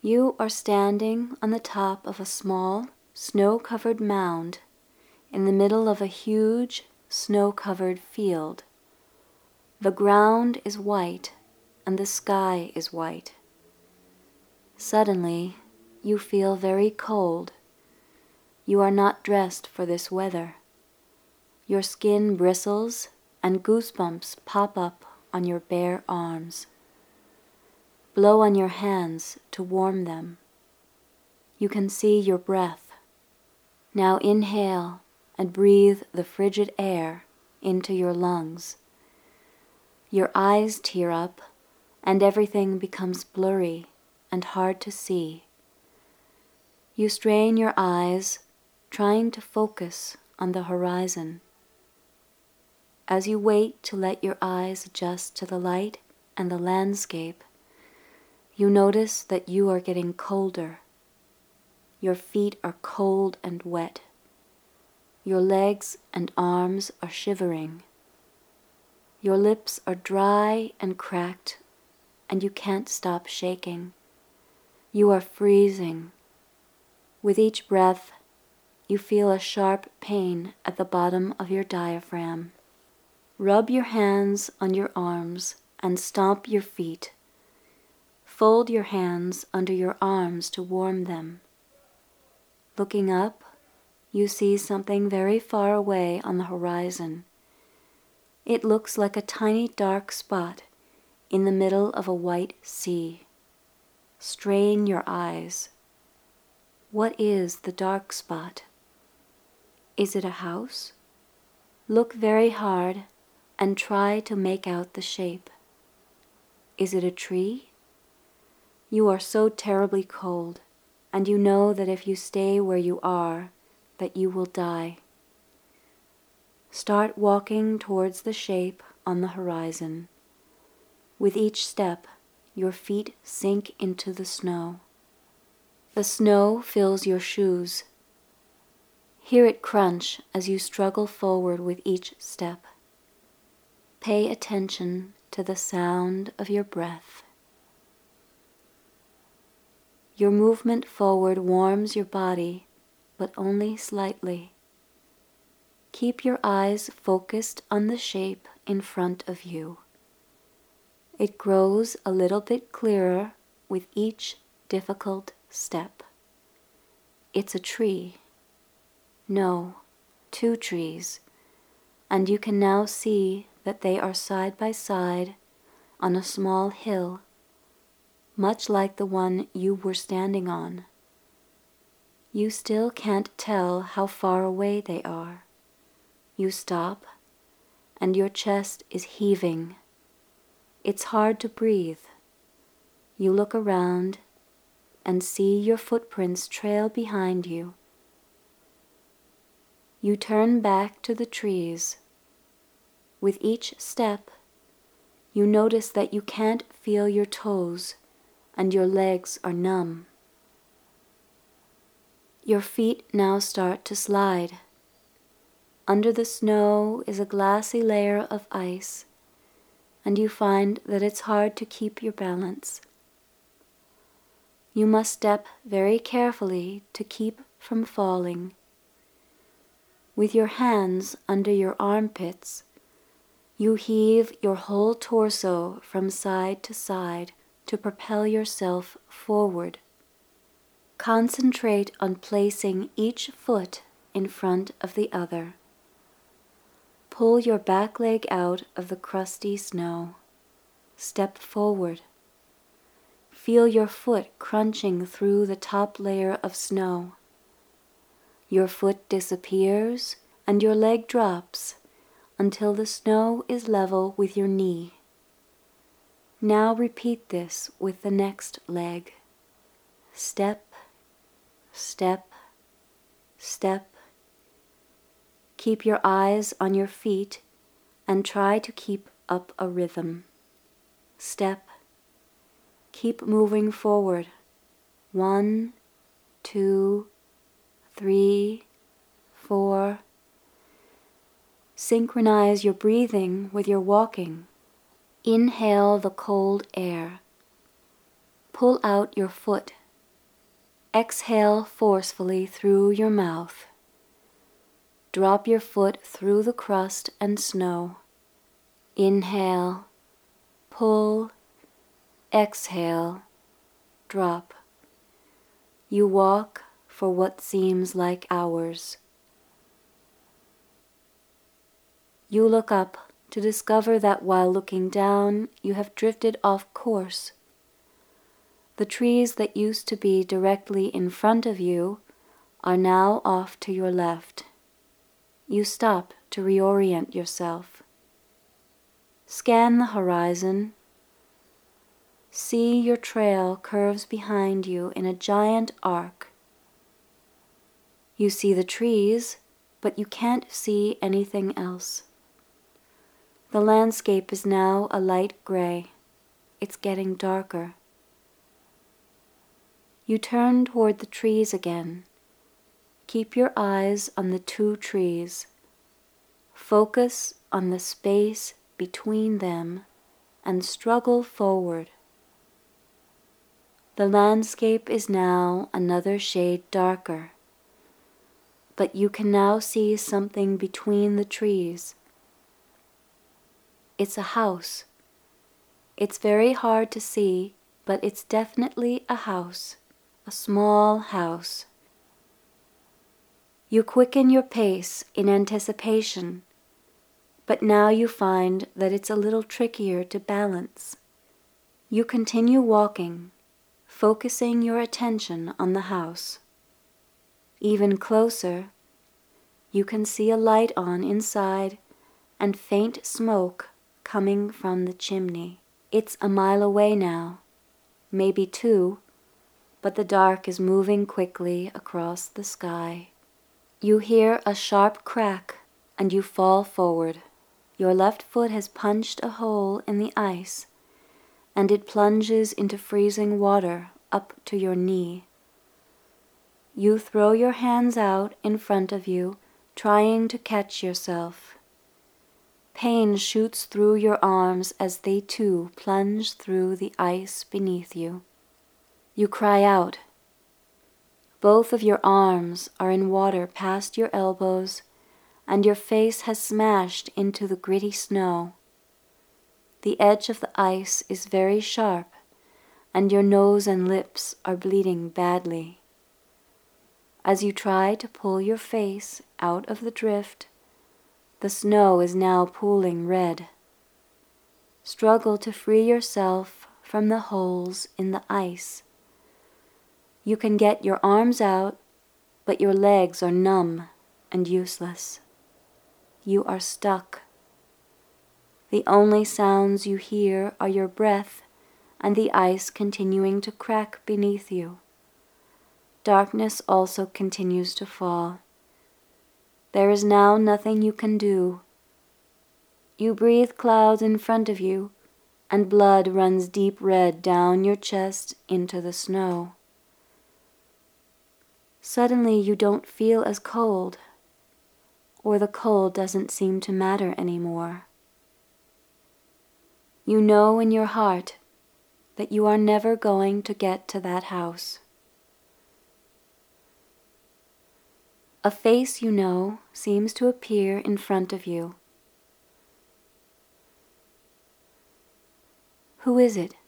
You are standing on the top of a small, snow-covered mound in the middle of a huge, snow-covered field. The ground is white and the sky is white. Suddenly, you feel very cold. You are not dressed for this weather. Your skin bristles and goosebumps pop up on your bare arms. Blow on your hands to warm them. You can see your breath. Now inhale and breathe the frigid air into your lungs. Your eyes tear up and everything becomes blurry and hard to see. You strain your eyes, trying to focus on the horizon. As you wait to let your eyes adjust to the light and the landscape, you notice that you are getting colder. Your feet are cold and wet. Your legs and arms are shivering. Your lips are dry and cracked, and you can't stop shaking. You are freezing. With each breath, you feel a sharp pain at the bottom of your diaphragm. Rub your hands on your arms and stomp your feet. Fold your hands under your arms to warm them. Looking up, you see something very far away on the horizon. It looks like a tiny dark spot in the middle of a white sea. Strain your eyes. What is the dark spot? Is it a house? Look very hard and try to make out the shape. Is it a tree? You are so terribly cold, and you know that if you stay where you are, that you will die. Start walking towards the shape on the horizon. With each step, your feet sink into the snow. The snow fills your shoes. Hear it crunch as you struggle forward with each step. Pay attention to the sound of your breath. Your movement forward warms your body, but only slightly. Keep your eyes focused on the shape in front of you. It grows a little bit clearer with each difficult step. It's a tree. No, 2 trees, and you can now see that they are side by side on a small hill, much like the one you were standing on. You still can't tell how far away they are. You stop, and your chest is heaving. It's hard to breathe. You look around and see your footprints trail behind you. You turn back to the trees. With each step, you notice that you can't feel your toes and your legs are numb. Your feet now start to slide. Under the snow is a glassy layer of ice, and you find that it's hard to keep your balance. You must step very carefully to keep from falling. With your hands under your armpits, you heave your whole torso from side to side to propel yourself forward. Concentrate on placing each foot in front of the other. Pull your back leg out of the crusty snow. Step forward. Feel your foot crunching through the top layer of snow. Your foot disappears and your leg drops until the snow is level with your knee. Now repeat this with the next leg. Step, step, step. Keep your eyes on your feet and try to keep up a rhythm. Step. Keep moving forward. 1, 2, 3, 4. Synchronize your breathing with your walking. Inhale the cold air. Pull out your foot Exhale forcefully through your mouth. Drop your foot through the crust and snow. Inhale, pull, exhale, drop. You walk for what seems like hours. You look up to discover that while looking down, you have drifted off course. The trees that used to be directly in front of you are now off to your left. You stop to reorient yourself. Scan the horizon. See your trail curves behind you in a giant arc. You see the trees, but you can't see anything else. The landscape is now a light gray. It's getting darker. You turn toward the trees again. Keep your eyes on the two trees. Focus on the space between them and struggle forward. The landscape is now another shade darker, but you can now see something between the trees. It's a house. It's very hard to see, but it's definitely a house, a small house. You quicken your pace in anticipation, but now you find that it's a little trickier to balance. You continue walking, focusing your attention on the house. Even closer, you can see a light on inside and faint smoke coming from the chimney. It's a mile away now, maybe 2, but the dark is moving quickly across the sky. You hear a sharp crack and you fall forward. Your left foot has punched a hole in the ice and it plunges into freezing water up to your knee. You throw your hands out in front of you, trying to catch yourself. Pain shoots through your arms as they too plunge through the ice beneath you. You cry out. Both of your arms are in water past your elbows, and your face has smashed into the gritty snow. The edge of the ice is very sharp, and your nose and lips are bleeding badly. As you try to pull your face out of the drift, the snow is now pooling red. Struggle to free yourself from the holes in the ice. You can get your arms out, but your legs are numb and useless. You are stuck. The only sounds you hear are your breath and the ice continuing to crack beneath you. Darkness also continues to fall. There is now nothing you can do. You breathe clouds in front of you, and blood runs deep red down your chest into the snow. Suddenly you don't feel as cold, or the cold doesn't seem to matter anymore. You know in your heart that you are never going to get to that house. A face you know seems to appear in front of you. Who is it?